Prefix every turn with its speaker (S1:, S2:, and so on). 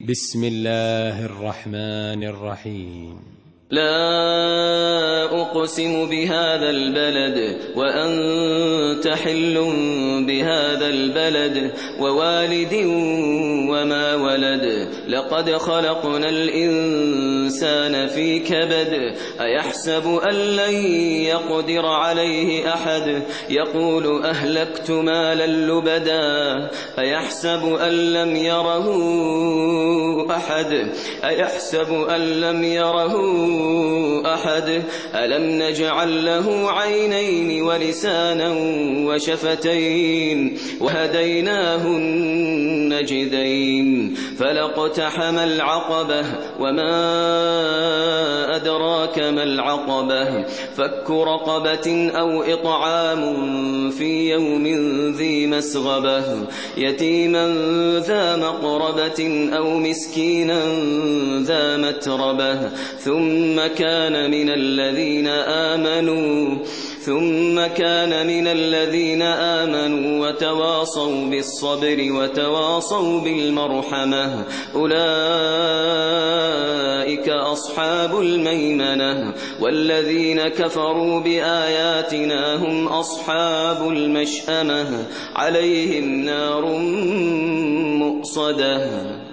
S1: بسم الله الرحمن الرحيم.
S2: لا أقسم بهذا البلد وأنت حل بهذا البلد ووالد وما ولد لقد خلقنا الإنسان في كبد أيحسب أن لن يقدر عليه أحد يقول أهلكت مالا لبدا أيحسب أن لم يره أحد ألم نجعل له عينين ولسانا وشفتين وهديناه النجدين فلاقتحم العقبة وما أدراك ما العقبة فك رقبة أو إطعام في يوم ذي مسغبة يتيما ذا مقربة أو مسكينا ذا متربة ثم كان من الذين آمنوا وتواصوا بالصبر وتواصوا بالمرحمة أولئك أصحاب الميمنة والذين كفروا بآياتنا هم أصحاب المشأمة عليهم نار مؤصدة